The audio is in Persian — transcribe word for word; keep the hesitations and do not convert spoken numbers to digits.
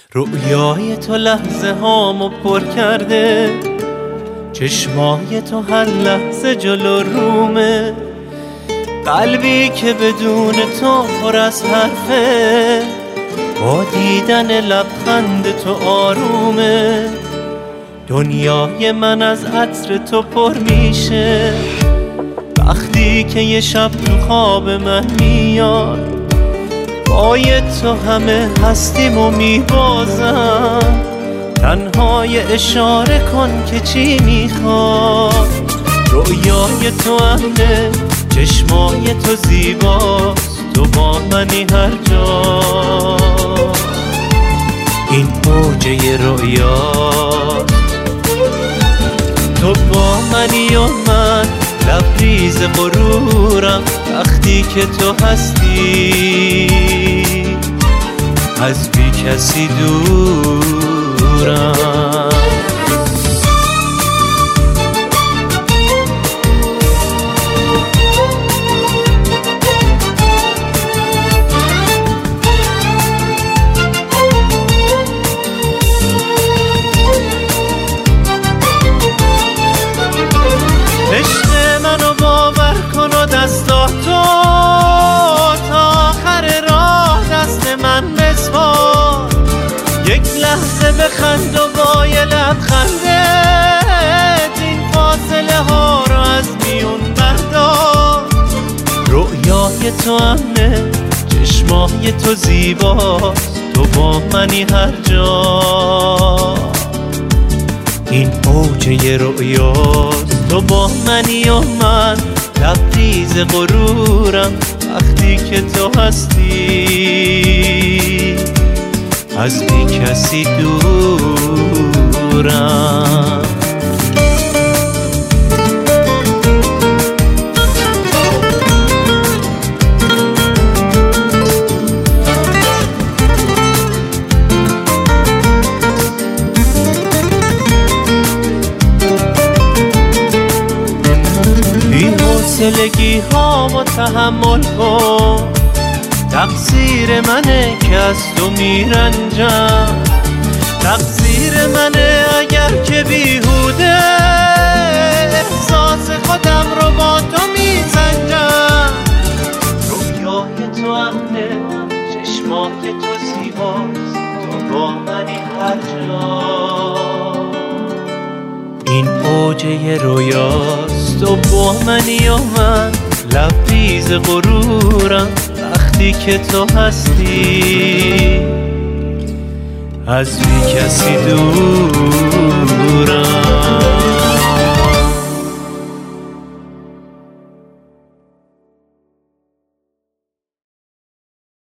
رویای تو لحظه هامو پر کرده، چشمای تو هر لحظه جلو رومه، قلبی که بدون تو پر از حرفه، با دیدن لبخند تو آرومه. دنیای من از عطر تو پر میشه وقتی که یه شب تو خواب من میاد، با تو همه هستیمو میبازم، تنهای اشاره کن که چی میخواد. رویای تو امنه، چشمای تو زیباست، تو با منی هر جا. این موجه رویاست، تو با منی و من لبریز غرورم، وقتی که تو هستی از بی کسی دورم. عشق منو باور کن و دستات تو تا آخر راه دست من بسپار. یک لحظه بخند و با یه لبخندت این فاصله ها رو از میون بردار. رویای تو امنه، چشمای تو زیباست، تو با منی هر جا. این اوجه رویاست، تو با منی و من لبریز غرورم، وقتی که تو هستی از بی کسی دورم. بی‌حوصلگی هامو تحمل کن، تقصیر منه که از تو میرنجم، تقصیر منه اگر که بیهوده احساس خودم رو با تو میسنجم. رویای تو امنه، چشمای تو زیباست، تو با منی هر جا. این اوجه رویاست، تو با منی و من لبریز غرورم، وقتی که تو هستی از بی کسی دور.